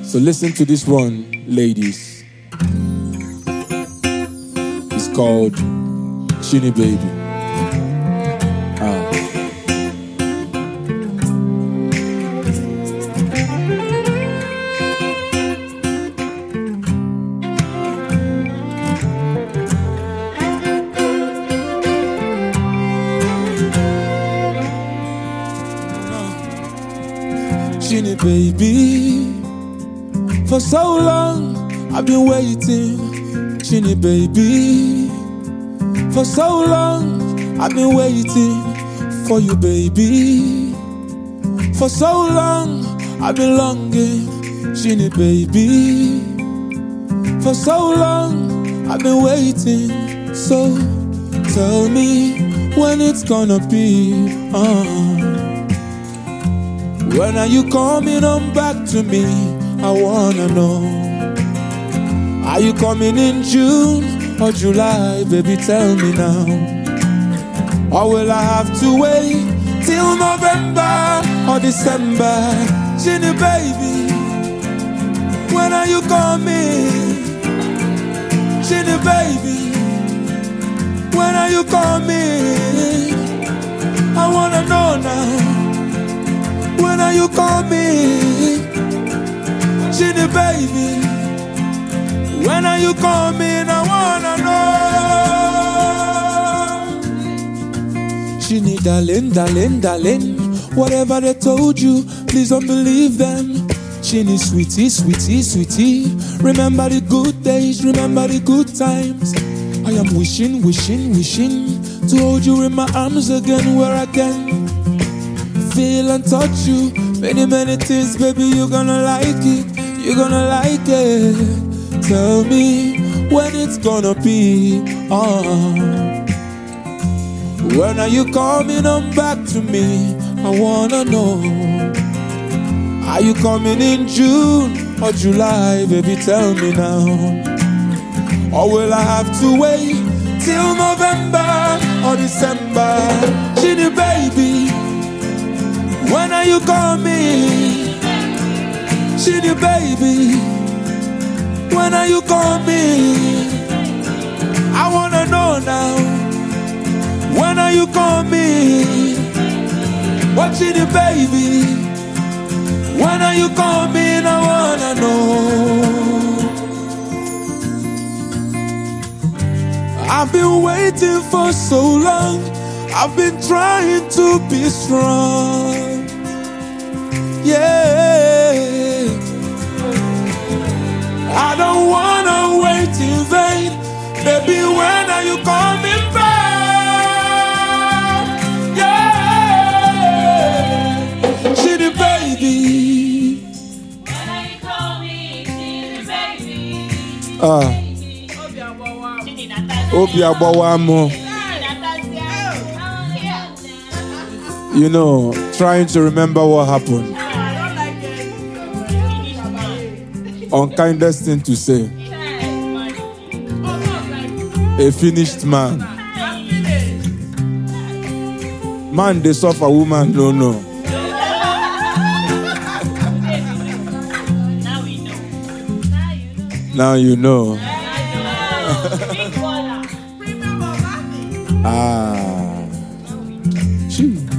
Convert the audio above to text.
So listen to this one, ladies. It's called Chini Baby. Chini baby, for so long I've been waiting. Chini baby, for so long I've been waiting for you, baby. For so long I've been longing. Chini baby, for so long I've been waiting. So tell me when it's gonna be. When are you coming on back to me? I wanna know. Are you coming in June or July? Baby, tell me now. Or will I have to wait till November or December? Chini baby, when are you coming? Chini baby, when are you coming? I wanna know now. When are you coming? Chini baby, when are you coming? I wanna know. Chini darling, darling, darling, whatever they told you, please don't believe them. Chini sweetie, sweetie, sweetie, remember the good days, remember the good times. I am wishing, wishing, wishing to hold you in my arms again, where I can feel and touch you. Many, many things, baby, you're gonna like it. You're gonna like it. Tell me when it's gonna be. When are you coming on back to me? I wanna know. Are you coming in June or July? Baby, tell me now. Or will I have to wait till November or December? Chini baby, when are you coming? Chini baby, when are you coming? I wanna know now. When are you coming? What Chini baby? When are you coming? I wanna know. I've been waiting for so long. I've been trying to be strong. Yeah, I don't wanna wait in vain. Baby, when are you coming back? Yeah, Chini baby, when are you coming, Chini baby? Obi Abawamo. You know, trying to remember what happened. Unkindest thing to say. A finished man. Man, they suffer, woman, no. Now you know. Ah.